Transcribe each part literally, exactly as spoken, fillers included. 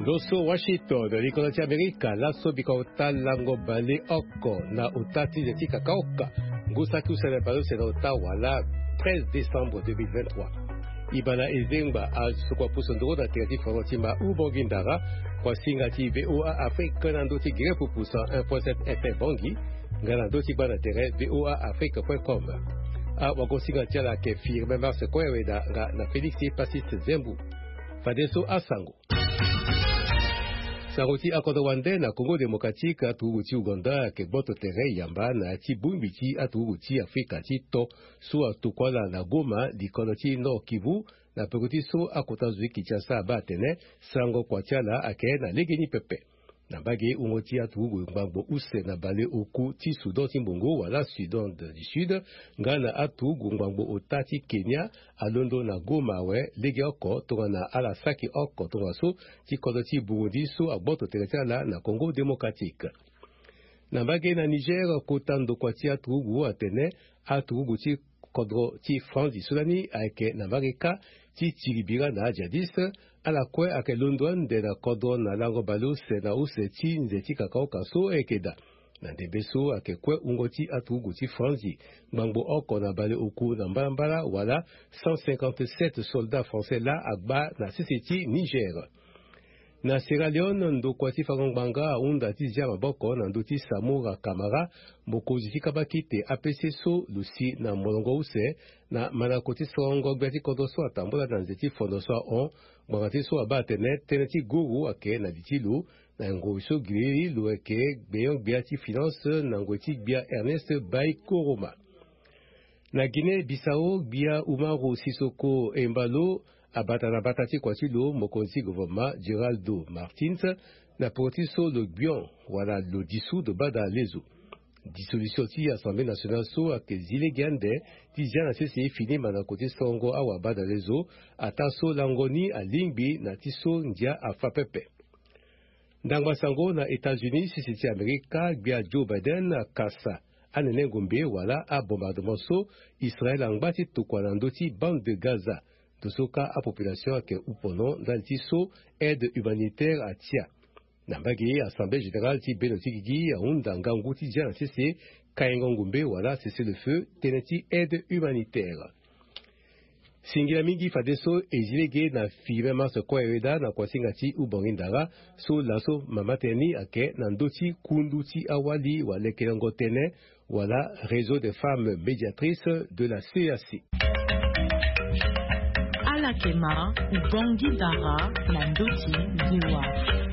Loso Washington likoloti Amerika laso bikota lango bale oko na utati zeti kakaoka ngusaki usana balo sena Ottawa la treize décembre deux mille vingt-trois. Ibana ezengba a sokwa pusondoro na terati forotima ubogindara kwa singati V O A Afrique nandoti gire pupusa un point sept F M Bongi ngana ndoti bana tere V O A Afrique point com. A wagosinga tiala ke firme mars kweweda nga na Felix Pasiste Zembu. Fadeso Asango. Saroti akodo wande na Congo Démocratique atuguti Uganda ke boto tere yamba na tibumbichi atuguti Afrika tito su atukwala na Goma likoloti no Kivu na pekuti so akotazu Kinshasa batene sango kwa tiala ake na legeni pepe. Na bage umoti atugu mbambo use na bale oku ti Sudan timbongo wala Sudan du Sud ngana atugu mbambo otati Kenya alondo na Goma we lege oko tonga na alasaki oko tonga so ti kodoti Burundi so agboto teretala na Congo Démocratique. Na bage na Niger kotando kwa ti atugu atene atugu ti kodro ti Franzi Sudani ake na mareka ti tiribira na jadis ala kwe ake London de na kodro na lango balo se na use ti nzeti kakao kaso ekeda. Na debeso ake kwe ungoti atugu ti Franzi mbangbo oko na bale oku na mbalambala wala cent cinquante-sept soldats français la agba na siseti Niger. Na Sierra Leone ndo kwa ti fagongbanga unda ti zia maboko na ndo ti Samora Kamara mokozi ti kabakite A P C so lusi na molongo use na manako ti songo gbe ti kodo so atambola na nzeti fondo so on gbanga ti so abatene tene ti guru ake na ditilu na ngo so giri lo ake gbeyon gbia ti finance na ngo ti gbia Ernest Bay Koroma. Na Guinée Bissau gbia Umaru Sisoko Embalo abata na batati kwa tilo mokonzi gouvernement Geraldo Martins na potiso le Gbion wala lo dissous de bada lezo. Dissolution ti Assemblée nationale so ake zile gande ti zia na sese fini mana kote songo awa bada lezo ata so langoni a lingbi na tiso ndia afa pepe. Ndangwa sango na États-Unis sisi ti Amerika gbia Joe Biden kasa anene ngombe wala a bombardement so Israël angbati tukwa na ndoti bande de Gaza. Tosoka a population ke upono dantiso aide humanitaire à tia. Nambagi assemblée générale ti benotigi a unda nganguti dia na sese kaingongumbe wala cessez le feu teneti aide humanitaire. Singila mingi fadeso ezilege na fibe mars kweweda na kwasingati ubongindara so laso mamateni ake na ndoti kunduti awali wale kelangotene wala réseau des femmes médiatrices de la C A C. Alakema ubongi dara na ndoti ziwa.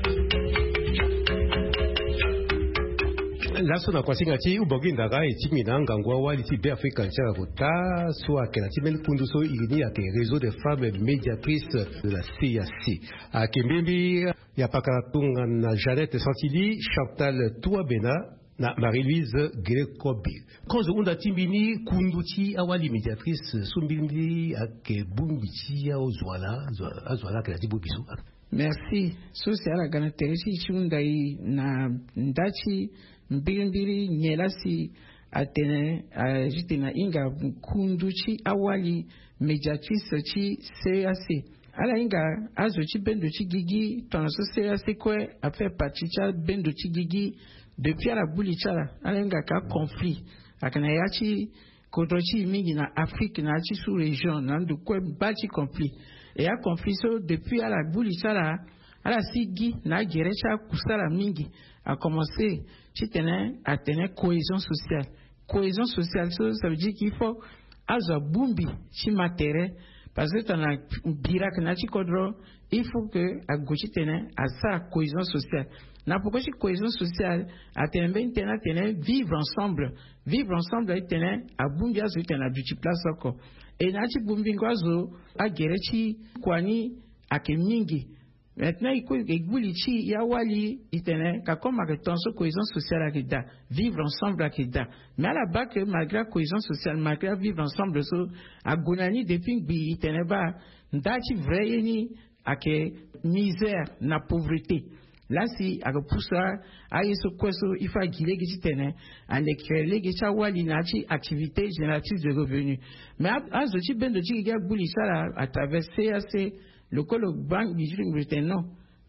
Laso na kwasinga ti ubongi ndara etimi na ngangwa wali ti be Afrika nchara kota so akela ti mel kundu so ilini ake réseau des femmes médiatrices de la C A C. Akembembi ya pakaratunga na Jeannette Santili, Chantal Touabena na Marie-Louise Grekobi. Konzo unda timbini kunduti awali médiatrice sumbindi ake bumbiti ya ozwala azwala kala tibubisu. Merci. So c'est la gana teresi chundai na ndachi mbilimbili nyelasi atene ajitena inga kunduti awali médiatrice chi C A C. Ala inga azo chi bendo chi gigi tonso C A C kwe a fait partie cha bendo chi gigi depuis la bulichala alenga ka conflit akana yachi kodrochi mingi na Afrique na yachi sous région na ndu kwe bachi conflit et ya conflit so depuis la bulichala ala sigi na gerecha kusala mingi a commencé chitene à tenir cohésion sociale cohésion sociale so ça veut dire qu'il faut azo bumbi chi matériel parce que dans la birak na chi kodro il faut que a gochi tene à sa cohésion sociale. Na pourquoi cette cohésion sociale a tenu tena tena vivre ensemble vivre ensemble a tenu a bungia zo tena duchi place oko et na chi bumbingwazo a gerechi kwani akemingi maintenant il faut eguli chi ya wali itene ka comme que tension cohésion sociale akida vivre ensemble akida mais à la base que malgré la cohésion sociale malgré vivre ensemble so a gonani depuis bi itene ba ndachi vrai ni ake misère na pauvreté. Là si a poussa a yeso kweso ifa gilegi titene ande krelegi cha wali na chi activité génératrice de revenus mais azo chi bendo chi ga buli sala à travers C A C le colo banque du non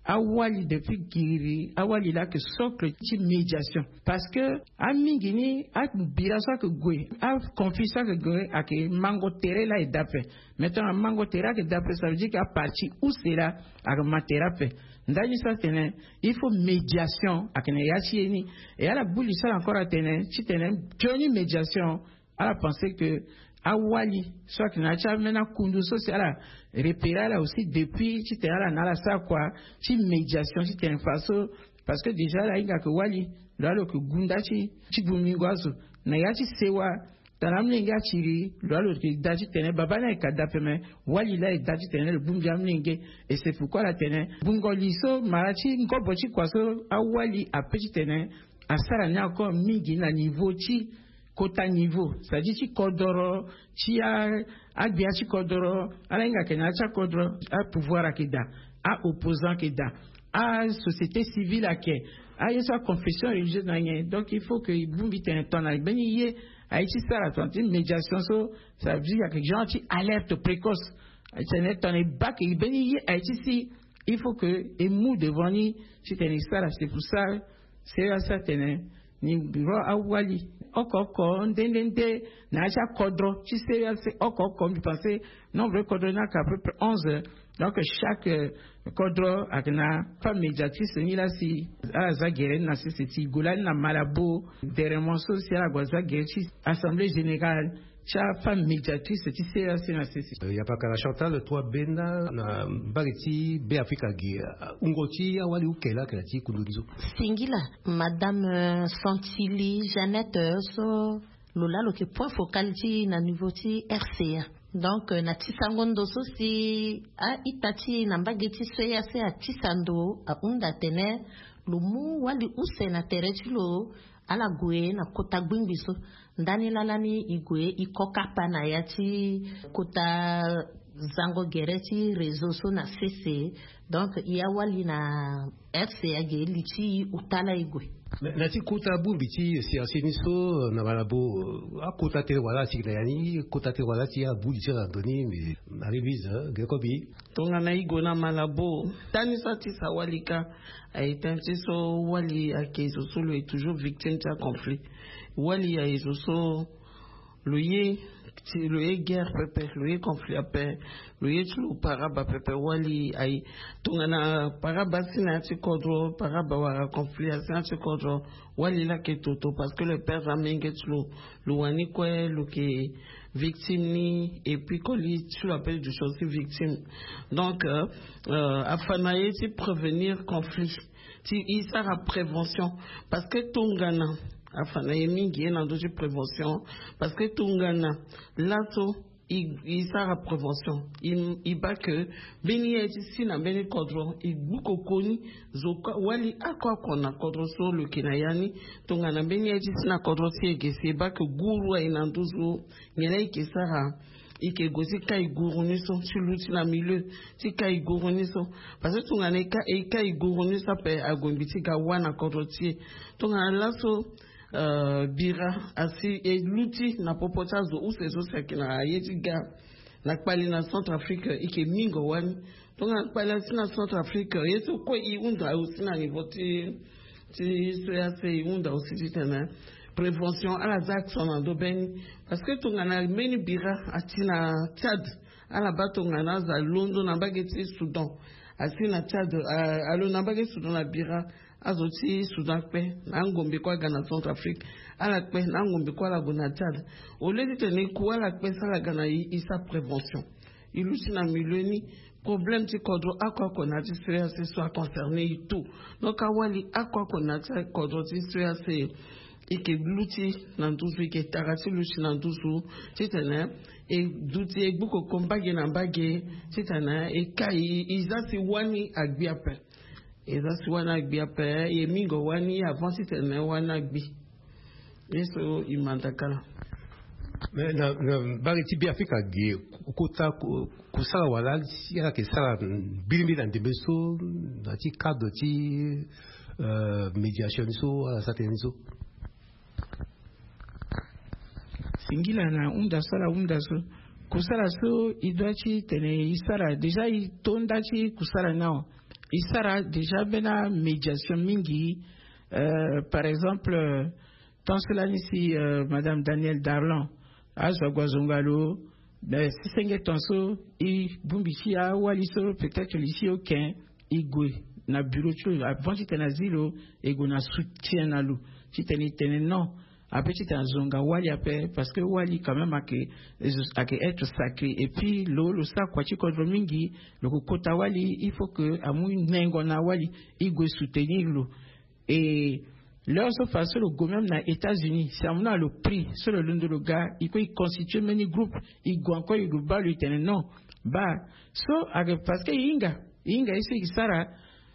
awali depuis giri awali la que socle ci médiation parce que a mingini a bira so que goy a confie so que goy a que mango tere la et d'après maintenant mango tere que d'après ça veut dire qu'à partir où c'est là a materape ndaji ça tene il faut médiation a que ne yachi ni et à la boule ça encore à tene ci tene joni médiation à la penser que awali soit que na cha mena kundu so c'est là repérer là aussi depuis tu t'es là na la ça quoi ci médiation ci t'es façon parce que déjà là il y a que wali là le que gunda ci ci bumingwazo na ya ci sewa talamlinga chiri là le que daji tene baba na kada peme wali là daji tene le bumjamlinge et c'est pourquoi la tene bungoliso marachi ngobo ci kwaso awali a petit tene asara nya ko mingi na niveau ci kota niveau c'est-à-dire ci kodoro ci a agbia ci kodoro ala inga kenya cha kodoro a pouvoir akida a opposant kida a société civile ake a yesa confession religieuse na yen donc il faut que bumbi ten ton na beni ye a ci sara ton médiation so ça veut dire que gens ci alerte précoce c'est net ton bac il beni ye a ci si il faut que et mou devant ni ci ten sara c'est pour ça c'est ça ten ni bureau awali okoko ndendende na cha kodro tu sais c'est okoko mi penser nombre kodro na à peu près onze donc chaque kodro akna femme médiatrice ni là si à zagere na c'est golan na malabo derrière social à zagere assemblée générale cha femme médiatrice tu sais c'est na c'est il y a pas qu'à Chantal toi bena na bariti be Africa gia ungoti awali ukela kala ti kundulizo singila madame Santili Jeannette so lola lo ke point focal ti na niveau ti R C A donc na ti sangondo so si a itati na mbageti so ya se a ti sando a unda tene lumu wali usena tereti lo ala gwe na kota gbingbiso ndani lalani igwe ikoka pana yati kota zango gereti réseau so na C C donc iya wali na R C A ge lichi utala igwe na ti kota bumbi ti si asini so na malabo a kota te wala ti yani kota te wala ti a buli ti randoni mais na revise gekobi tonga na igwe na malabo tani sa ti sa walika ay tanti so wali akezo so lo est toujours victime de conflit wali a ezo so loye ti loye guerre pepe loye conflit ape loye tulu paraba pepe wali ay tonga na paraba sina ti kodro paraba wara conflit sina ti kodro wali la ke toto parce que le père amenge tulu lo wani kwe lo ke victime ni et puis qu'on lit tu l'appelles du chose victime donc euh, euh, afanaye ti prévenir conflit ti isa la prévention parce que tongana afanaye mingi na doji prévention parce que tongana lato il ça la prévention il il bat que beni eti sina beni kodro il buko koni zoka wali akwa kona kodro so le kinayani tongana beni eti sina kodro tiege se ba que guru ina nduzo nyele ke sara ike gosi kai guru ni so chuluti na milieu ti kai guru ni so parce que tongana ka e kai guru ni sa pe agombiti ga wana kodro ti tongana laso Uh, bira asi et l'outil na popota zo ou sezo sekina yetiga na kpali na Centrafrique ike mingo wani donc na kpali na Centrafrique yeso ko i unda aussi na niveau ti ti so ya se unda aussi ti tena prévention à la action na do ben parce que tonga na meni bira atina Tchad ala batonga na za London na bageti Soudan asina Tchad alo na bageti Soudan na bira azoti Soudan pe na ngombe kwa Ghana Centrafrique ala pe na ngombe kwa la Bonatad au lieu de tenir quoi la pe ça la Ghana isa prévention ilusi na milioni problème ti kodro akwa konati soya se soit concerné tout donc awali akwa konati kodro ti soya se ike gluti na nduzu ike tarati lusi na nduzu titana e duti e buko kombage na mbage titana e kai izasi wani agbiape ezasi wana gbi ape ye mingo wani avant si tene wana gbi eso imandakala mais na na bariti bi Afrika ge kota kusala wala si ya ke sala bilimbi na ndebeso na ti cadre ti euh médiation so ala sateni so singila na unda sala unda so kusala so idwachi tene isara déjà itonda chi kusala nao isara déjà bena médiation mingi euh, par exemple euh, tansolani si euh, madame Danielle Darlan azwa gwazongalo ben si senge tanso i bumbichi a waliso peut-être l'ici au ken igwe na bureau tu avant tu tena zilo ego na soutien na lu tu teni teni non après tu tena zonga wali après parce que wali quand même a que a que être sacré et puis lo lo sa kwa chi kodro mingi le kota wali il faut que amu nengo na wali igwe soutenir lo et leur se face le gouvernement na États-Unis c'est amuna le prix sur le lundo le gars il peut constituer many group il go encore il ba lui teni non ba so parce que inga inga isi sara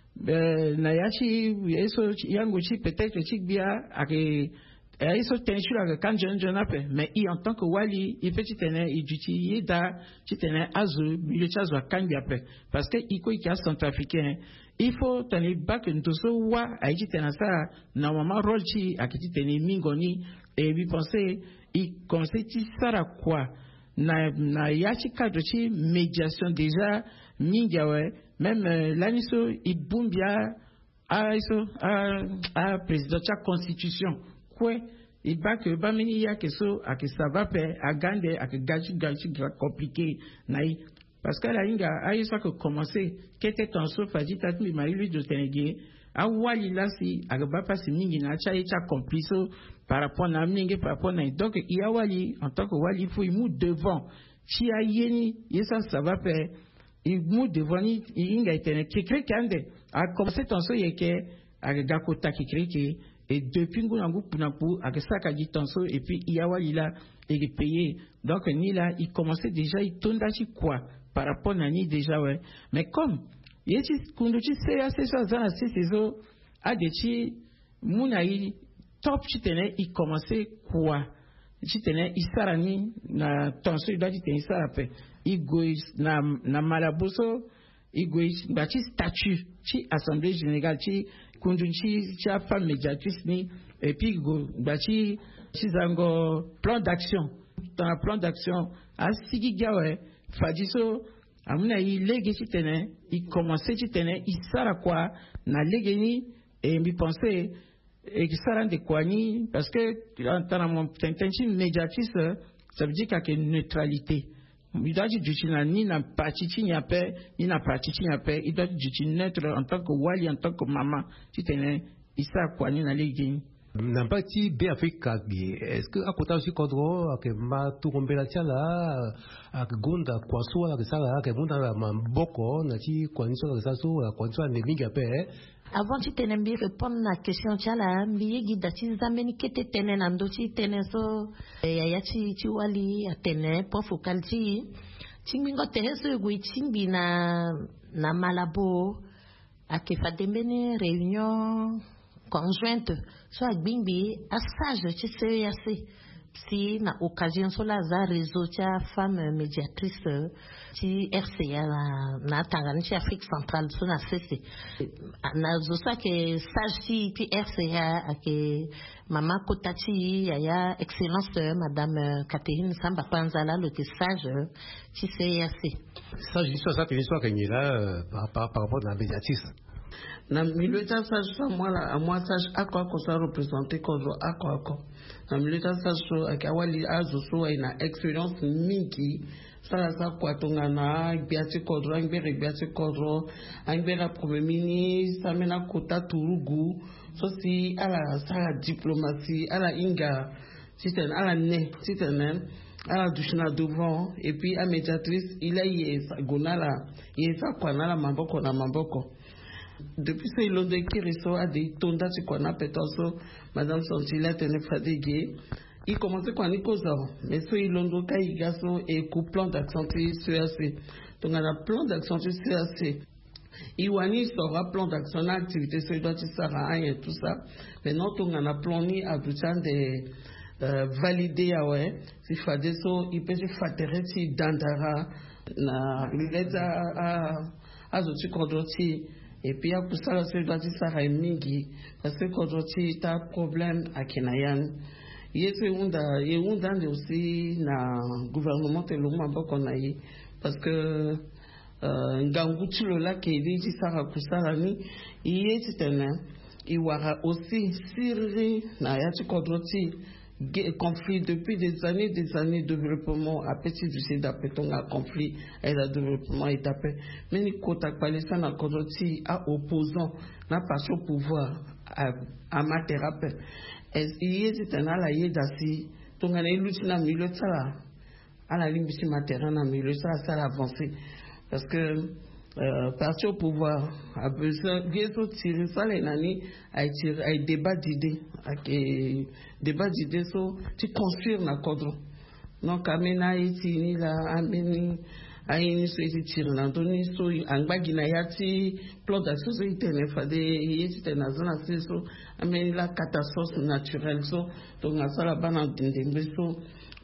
na yachi eso yango chi peut-être chi bia ake eso tension ake kan jon jon ape mais i en tant que wali il petit tene i duti yeda chi tene azu le chazo kan bia ape parce que iko i cas centrafricain il faut tenir back ntoso wa a chi tena sa na mama role chi ake chi tene mingoni et vi penser i concetti sara quoi na na yachi cadre chi médiation déjà mingawe même euh, l'aniso ibumbia a iso a a président cha constitution quoi il ba que ba mini ya que so a que ça va faire a gande a que gachi gachi compliqué naï parce que la inga a iso que commencer qu'était en so faji tatmi mari lui de tenege a wali la si a ba passer mingi na cha cha complice par rapport na mingi par rapport na donc il y a wali en tant que wali il faut il mou devant si a yeni yesa ça va faire il mou devant ni inga itene kikre kande a commencé tanso yeke a gakota kikre ke et depuis ngunangu punapu a saka dit tanso et puis iyawa lila et payé donc ni là il commençait déjà il tonda chi quoi par rapport à ni déjà ouais mais comme yeti kunduchi c'est assez ça zana c'est ces a de chi munai top chi tene il commençait quoi chi tene isarani na tanso il doit dit isara pe igois na na malaboso igois bati statut chi assemblée générale chi kundunchi cha femme médiatrice ni et puis go bati chi zango plan d'action dans le plan d'action a sigi gawe fadiso amuna i lege chi tene i commencer chi tene i sara quoi na lege ni et mi penser et sara de quoi ni parce que dans mon intention médiatrice ça veut dire qu'il y a une neutralité. Il doit dire que ni na parti ni na paix ni na parti ni na paix il doit dire neutre en tant que wali en tant que maman tu tenais isa quoi ni na legi na parti be Afrika est-ce que à côté aussi kodro que ma tu rombela tiala à gonda kwa so la sala que munda mamboko na ti kwa niso la saso kwa so ne minga pe. Avant tu tenais bien répondre à la question tu as la mbiye guida tu zameni kete tene nando tu tene so ya ya ti ti wali atene po focal ti tingo tereso gui timbi na na malabo akefa dembene réunion conjointe so agbingbi a sage tu sais ya c'est si na occasion sur la za réseau tia femme médiatrice ti R C A na na Tanganyika Afrique centrale so na C C na zo sa que sage ti ti R C A que mama Kotati ya excellence madame Catherine Samba Panzala le sage ti C R C sage histoire ça une histoire qu'il là par par rapport à la médiatrice na milita sage ça moi là à moi sage à quoi qu'on soit représenté comme à quoi quoi na milita sage so akawali azo so ina expérience mingi sala sa kwa tongana biati kodro angbe biati kodro angbe la premier ministre amena kota turugu so si ala sa diplomatie ala inga c'était ala ne c'était même ala dushna devant et puis à médiatrice il a yesa gonala yesa kwa na la mamboko na mamboko. Depuis ce long de Kiriso a dit Tonda Chikwana Petoso, Madame Santila tenait fatiguée. Il commençait quand il cause, mais ce Ilondo Kaigaso et coup plan d'action C A C. Donc on a plan d'action C A C. Iwani sera plan d'action activité sur le Sahara et tout ça. Maintenant on a plan ni à tout ça de valider à ouais. Si fallait ça, il peut se faire si dandara na l'idée à à zochi kodoti. Et puis, à pour ça, c'est doit dire ça à mingi parce que quand tu as problème à Kenayan, il y a un il y a un aussi na gouvernement de l'homme qu'on a eu parce que ngangu tulola ke liji sara kusarani iye titana iwara aussi sirri na ya tikodroti conflit depuis des années des années de développement à petit du sida petonga conflit et le développement est tapé mais ni kota palesa na kodroti a opposant na pas au pouvoir à à mathérapie et iye titana la yedasi tonga na ilutina milieu sala ala limbisi matera na milieu sala ça avancer parce que euh, parti au pouvoir a besoin de tirer ça les nani a tirer a débat d'idées a débat d'idées so tu construire na cadre donc amena iti ni la ameni aini so iti tirer na doni so angbagi na yati plan d'action so internet fa de yiti na zona so ameni la catastrophe naturelle so donc na sala bana ndembe so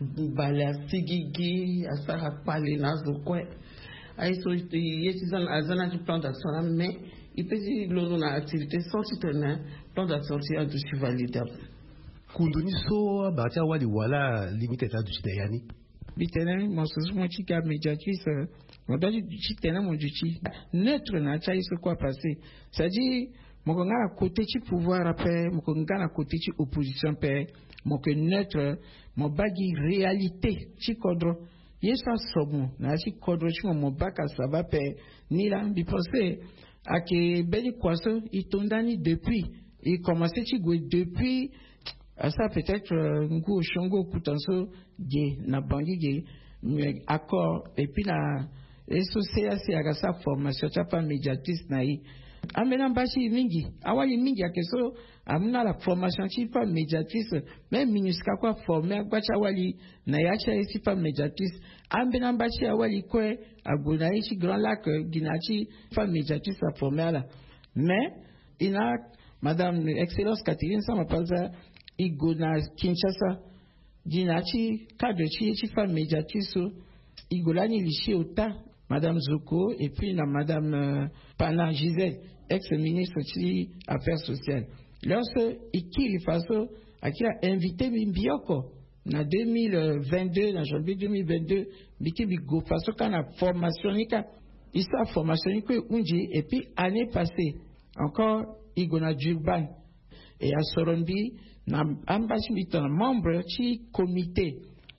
bala sigigi asara pale na zo kwe aiso yetizan azana du plan d'action mais il peut dire l'on a activité sortie tenant plan d'action a du validable kunduni so bacha wali wala limite ta du yani bitene mo so mo chika médiatrice mo daji chitena mo juchi neutre na cha iso quoi passer ça dit mo ko ngala côté ci pouvoir après mo ko ngala côté ci opposition pe mo que neutre mo bagi réalité ci kodro yesa somo na ci kodro ci mo baka saba pe ni la bi penser à que beli kwaso itondani depuis il commençait ci go depuis à ça peut-être ngu shongo kutanso ge na bangi ge mais accord et puis na eso c'est c'est à sa formation ta pas médiatrice na yi amena bashi mingi awali mingi akeso amna la formation ti pas médiatrice même minuska kwa former agbacha wali na yacha isi pas médiatrice amena bashi awali kwe agona ichi grand lac ginachi pas médiatrice a former là mais ina madame excellence Catherine ça m'appelle ça igona Kinshasa ginachi cadre chi chi pas médiatrice igolani lichi ota madame Zoko et puis la madame euh, Pana Gisèle ex-ministre des Affaires sociales. Lorsque il faso a invité Mbioko en deux mille vingt-deux, en janvier deux mille vingt-deux, biki bigo faso kana formation nika, isa formation nika unji et puis année passée encore igona Durban et à Sorombi na ambashi bitan membre chi comité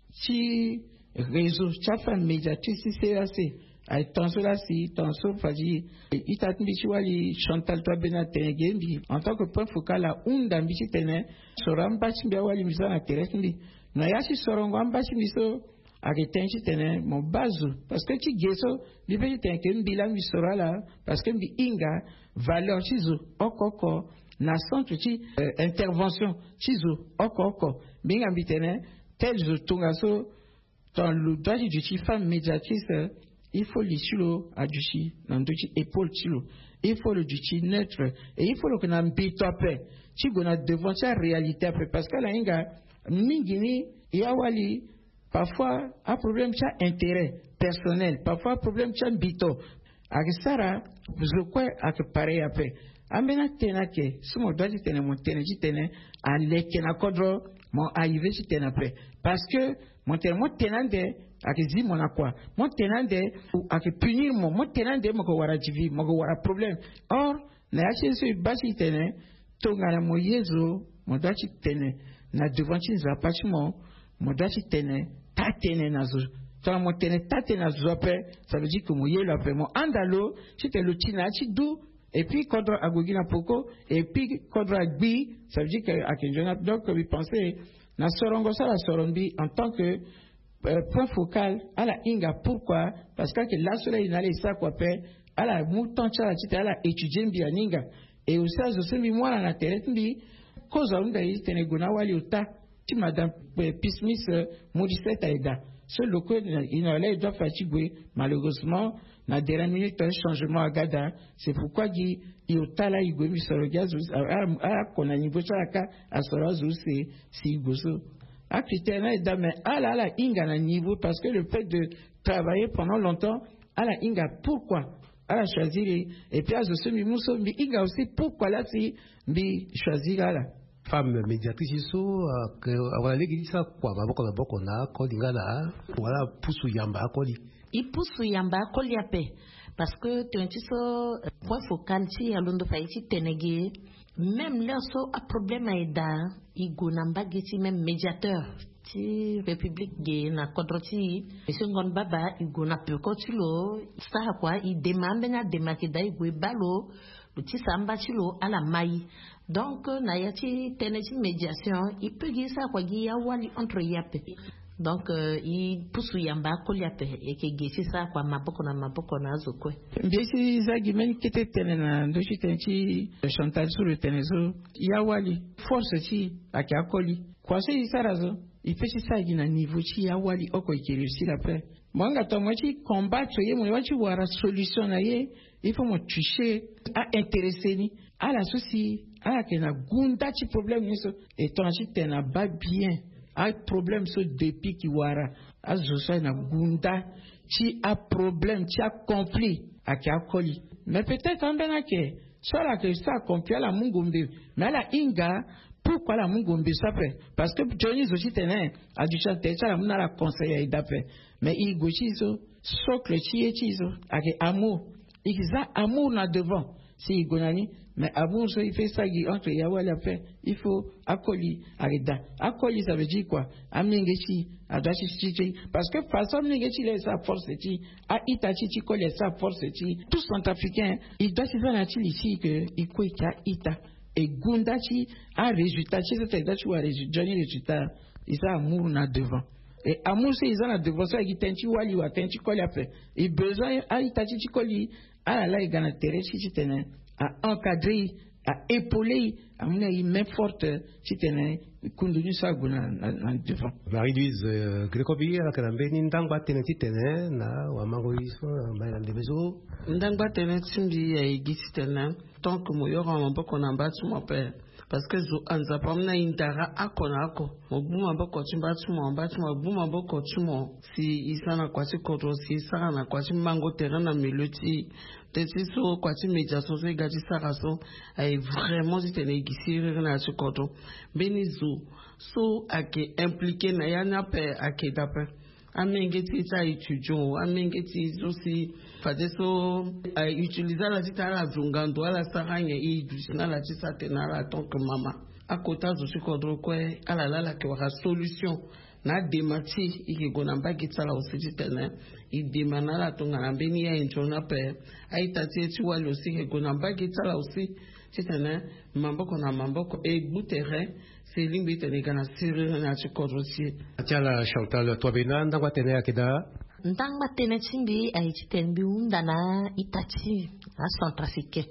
chi réseau chafa médiatrice C A C ay tanso la si tanso faji itat mbichi wali Chantal Toabena Tengembi en tant que point focal la unda mbichi tene soram bachi mbia wali misa na terrestre mbi na yashi sorongo ambachi miso agetenchi tene mo bazu parce que ti geso bibe tene ke mbila mbi sorala parce que mbi inga valeur chizo okoko na centre ti euh, intervention chizo okoko binga mbi tene tel zo tungaso dans le droit du chi femme médiatrice il faut l'issulo à duchi dans deux épaules chilo il faut le duchi neutre et il faut le que n'a mbito après chi gona devant sa réalité après parce que la inga mingini yawali parfois un problème cha intérêt personnel parfois problème cha mbito akisara zokwe akipare après amena tena ke sumo doji tena mon tena ji tena aleke na kodro mon arrivé ji tena après parce que mon tena mon tenande akizi mona kwa mon tenande aki punir mo mon tenande mo ko wara jivi mo ko wara problème or na yachi so bashi tena to ngana mo yezo mo dachi tena na devant chi zapachi mo mo dachi tena ta tena nazo to mo tena ta tena zo après ça veut dire que mo yelo après mo andalo c'était le tina chi dou et puis kodro agogina poko et puis kodro agbi ça veut dire que akinjona donc we penser na sorongo ça la sorombi en tant que Euh, point focal à la inga pourquoi parce que là soleil n'allait ça quoi paix à la mouton chala tita à la étudier bien ninga et aussi à ce mi moi na terre mbi cause on d'ailleurs tenait gona wali uta ti madame Pismis Modisette aida ce local il allait doit fatiguer malheureusement na dernière minute un changement à Gada c'est pourquoi il uta là il gomi sur le gaz à qu'on a niveau ça à sorozo c'est si gozo à critère mais à la la inga na niveau parce que le fait de travailler pendant longtemps à la inga pourquoi à la choisir et puis à ce mi muso mi inga aussi pourquoi là si mi choisir là femme médiatrice so que awala legi sa kwa baboko na boko na ko lingala wala pusu yamba akoli i pusu yamba akoli ape parce que tu so point focal ti alondo fa ti tenegi même là so a problème aida i gonamba geti même médiateur ti république ge na kodroti monsieur ngon baba i gona pe ko ti lo sa kwa i demande na demaki dai gwe balo ti samba ti lo ala mai donc na yati teneti médiation i peut gi sa kwa gi ya wali entre yape donc uh, i pusu yamba koliape eke gesi sa kwa maboko na maboko na azokwe mbesi zagi men kete tene na ndoshi tenchi chantal sur le tenezo ya wali force ti ake akoli kwa se isarazo i pechi sagi na niveau ti ya wali oko ike réussir après mwanga to mwachi combattre ye mwe wachi wara solution na ye il faut mo toucher a intéresser ni ala souci ala ke na gunda ti problème ni so et ton chi tena ba bien a problème so depuis ki wara a zosa na gunda ci a problème ci a conflit a ki akoli mais peut-être en bena ke soit que ça conflit la mungombe mais la inga pourquoi la mungombe ça fait parce que Johnny aussi tenait a du chanter ça la muna la conseiller d'après mais il gochizo socle ci et cizo a ke amour il a amour na devant si il gonani mais amour so il fait ça entre yawali après il faut akoli arida akoli ça veut dire quoi amingechi adachi chichi parce que façon mingechi les sa force ti a itachi ti coller sa force ti tout centrafricain il doit se faire ici que il quoi ita et gundachi a résultat ci c'est dachi wa résultat résultat il a amour na devant et amour c'est ils ont la devant ça qui tenti wali wa tenti coller après et besoin a itachi ti coller à la igana tere ci tene à encadrer, à épauler, à mener une main forte, si tu es conduit ça devant. Marie-Louise Grécobi, à la Canambé, n'indangba teneti tene, na, ou à Mangoïso, à de Bezo. N'indangba teneti mbi à Igisi tene, tant que moi y'aura un peu qu'on en bat sur mon père. Parce que zo anza pamna indara akona ako mobuma boko chimba chumo ambati mobuma boko chumo si isana kwasi koto si isana na kwasi mango terrain na miloti tesi so kwasi media so so gaji saraso ay vraiment c'était négocier na chikoto benizo so ake impliqué na yana pe ake dape amengeti ta étudiant amengeti so si fade so utiliser la tita la zungando ala saranya i dusina la tisa tenara tant que mama akota zo sikodro kwe ala la la ke wa solution na demati ike gona mbaki tsala ositi tene i demana la tonga na beni ya injona pe aita teti wali osi ke gona mbaki tsala osi titene mamboko na mamboko e butere c'est limite tene kana sirre na sikodro si Tiala Chantal toi bena ndangwa tene akeda ndangba tene chimbi aichi tembi undana itachi a centrafricain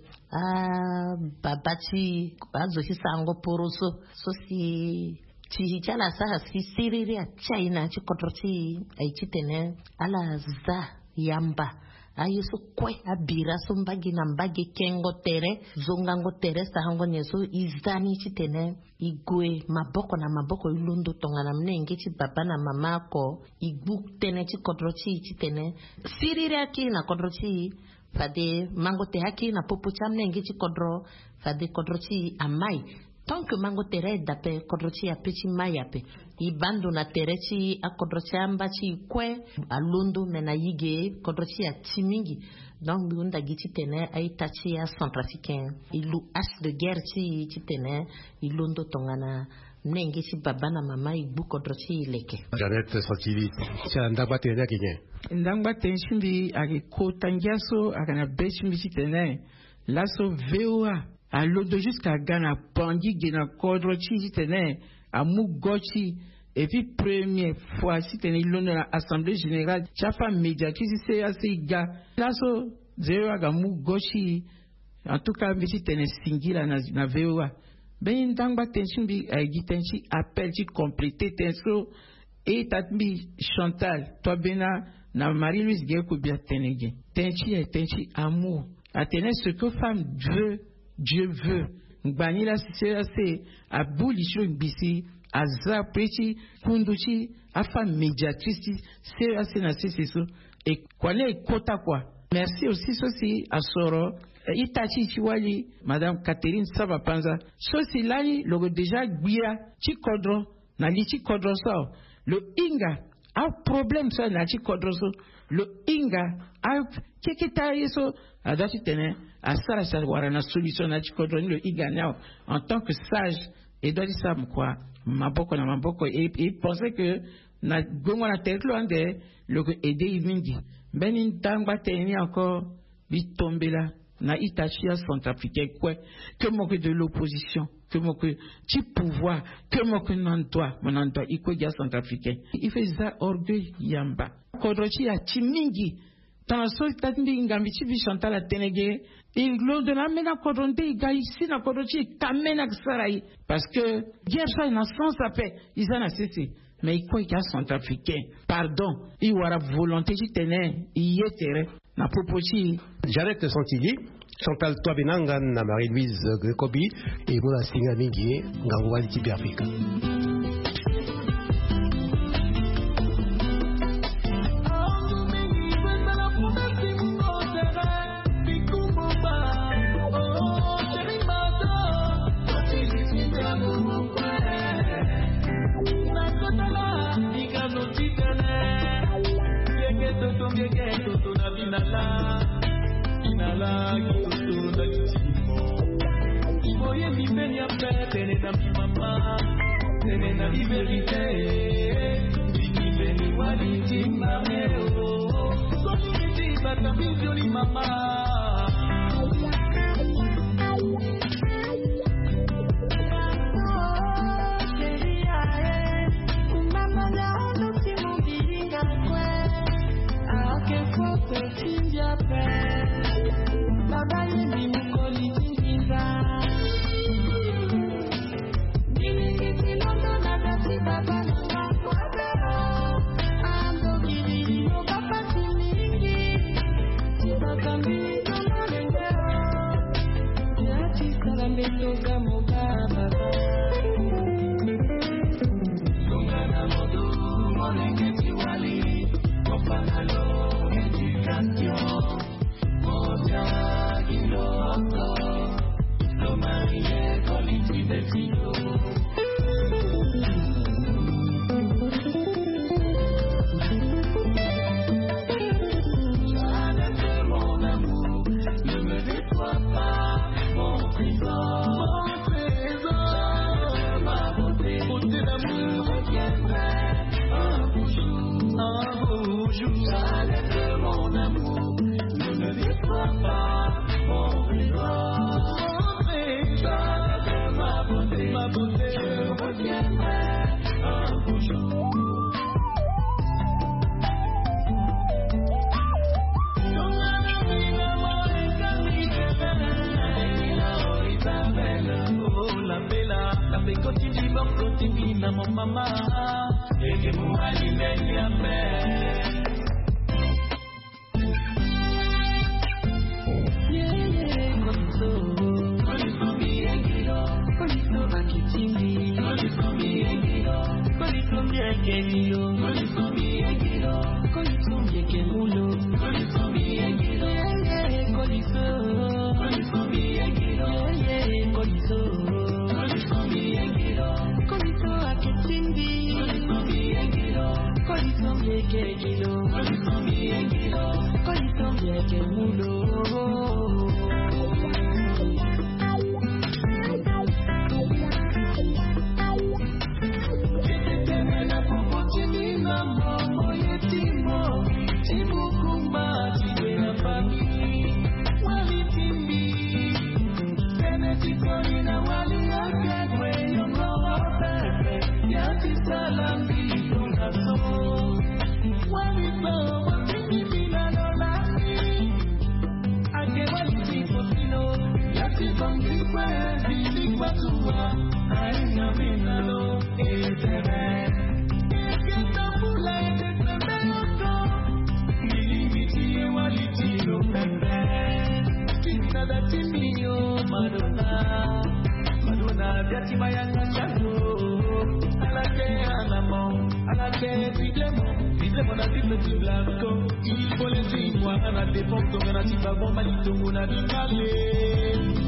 a babati azoki sango poroso so si chi chala sa si siriri a China chi kodroti aichi tene ala za yamba ayeso kwe abira so mbagi na mbagi kengo tere zongango tere sahango nyeso izani chi tene igwe maboko na maboko ilundo tonga na mnenge chi baba na mama ko igbu tene chi kodroti chi tene siriri aki na kodroti fade mango te haki na popo cha mnenge chi kodro fade kodroti amai tant que mango tere dape kodroti ya pechi mayape ibando na terechi a kodroti amba chi kwe alundo mena yige kodroti ya chimingi donc bunda giti tene ay tachi ya centrafricain ilu as de guerre chi chi tene ilundo tongana mnenge chi baba na mama ibu kodroti ileke Jeannette Santili tia ndangba tene kinye ndangba tene chimbi ake kotangiaso akana bechimbi chi tene laso veoa à l'autre jusqu'à Ghana, Pangui, Gena, Kodro, Chi, Tene, à Mugochi, et puis première fois, si Tene, l'honneur à l'Assemblée Générale, Chafa médiatrice, c'est assez gars. Là, so, zéro à Mugochi, en tout cas, mais si Tene, Singila, na V O A. Ben, Dangba, Tenchimbi, a Gitenchi, appel, tu complété, Tenso, et Tatmi, Chantal, toi, Bena, na Marie-Louise Guéco, bien Tenegi. Tenchi, et Tenchi, amour. À Tene, ce que femme veut, Dieu veut. Gbani la c'est à boulicho bisi à zaprechi kunduchi à femme médiatrice c'est assez na c'est ça et quoi les quota quoi. Merci aussi ceci à Soro itachi chiwali madame Catherine Savapanza so silani logo déjà guia chi kodro na li chi kodro so le inga a problème ça na chi kodro so le inga a kekita yeso adati tene a sara sa wara na solution na chi kodro le inga now en tant que sage et doit dire ça quoi maboko na maboko et il pensait que na gongo na terlo ande logo aider mingi benin tangba teni encore bi tombela na Itachia centrafricain quoi que mo que de l'opposition que mo que ti pouvoir que mo que non doit mon doit iko ya centrafricain il fait ça orgueil yamba kodrochi ya chimingi dans so tatindi ngambi ti bi Chantal Atenege il lo de la mena kodronte iga ici na kodrochi kamena sarai parce que guerre ça na sans appel ils en a cessé mais iko ya centrafricain pardon il wara volonté ti tene yetere na proposi Jeannette Santili, Chantal Toabenanga na Marie-Louise Grekobi et Mona Singa Mingi Ngangwa Tibiafrika. mara na défense tonga na tika bomba litongo na bikale